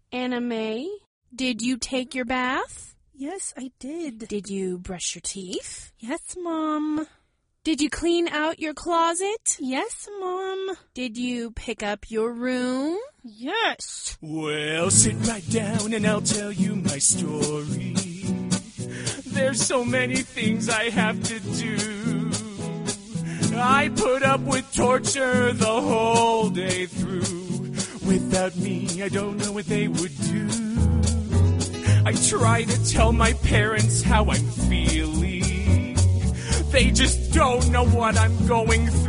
Anna May, did you take your bath? Yes, I did. Did you brush your teeth? Yes, Mom. Did you clean out your closet? Yes, Mom. Did you pick up your room? Yes. Well, sit right down and I'll tell you my story. There's so many things I have to do. I put up with torture the whole day through. Without me, I don't know what they would do. I try to tell my parents how I'm feeling. They just don't know what I'm going through.